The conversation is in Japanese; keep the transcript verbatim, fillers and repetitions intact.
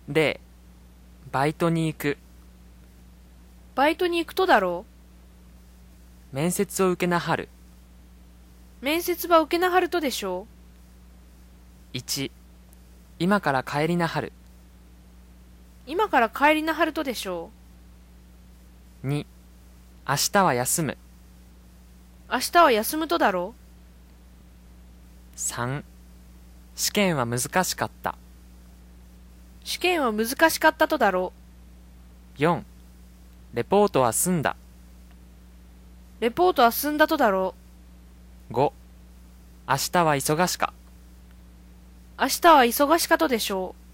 例、バイトに行く、 バイトに行くとだろ面接を受けなはる。 う。面接ば受けなはるとでしょいち、今から帰りなはる。 う。今から帰りなはるとでしょに、明日は休む。 う。明日は休むとだろさん、試験は難しかった。 う。試験は難しかったとだろよん、レポートは済んだ。 う。レポートは済んだとだろご、明日は忙しか。 う。明日は忙しかとでしょう。